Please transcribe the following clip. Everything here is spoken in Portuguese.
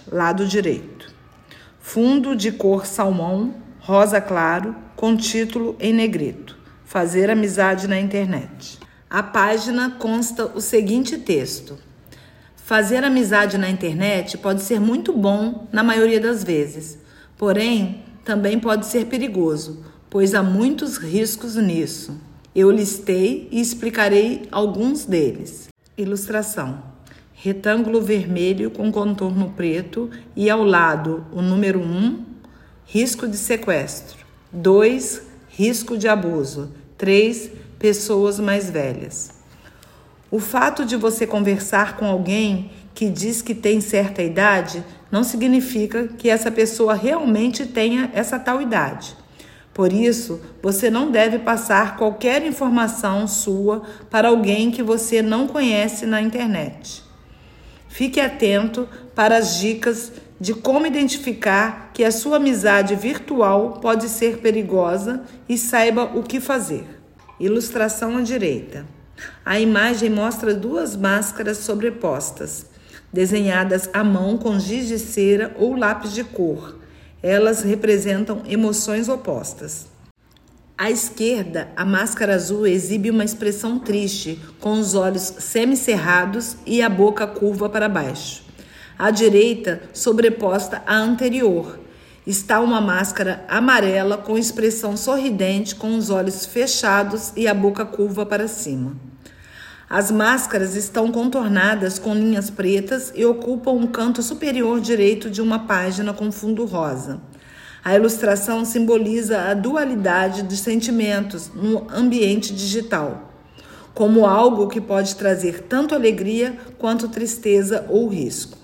lado direito. Fundo de cor salmão, rosa claro, com título em negrito. Fazer amizade na internet. A página consta o seguinte texto: fazer amizade na internet pode ser muito bom na maioria das vezes, porém também pode ser perigoso, pois há muitos riscos nisso. Eu listei e explicarei alguns deles. Ilustração: retângulo vermelho com contorno preto e ao lado o número 1, risco de sequestro. 2, risco de abuso. 3, pessoas mais velhas. O fato de você conversar com alguém que diz que tem certa idade não significa que essa pessoa realmente tenha essa tal idade. Por isso, você não deve passar qualquer informação sua para alguém que você não conhece na internet. Fique atento para as dicas de como identificar que a sua amizade virtual pode ser perigosa e saiba o que fazer. Ilustração à direita. A imagem mostra 2 máscaras sobrepostas, desenhadas à mão com giz de cera ou lápis de cor. Elas representam emoções opostas. À esquerda, a máscara azul exibe uma expressão triste, com os olhos semicerrados e a boca curva para baixo. À direita, sobreposta à anterior, está uma máscara amarela com expressão sorridente, com os olhos fechados e a boca curva para cima. As máscaras estão contornadas com linhas pretas e ocupam um canto superior direito de uma página com fundo rosa. A ilustração simboliza a dualidade dos sentimentos no ambiente digital, como algo que pode trazer tanto alegria quanto tristeza ou risco.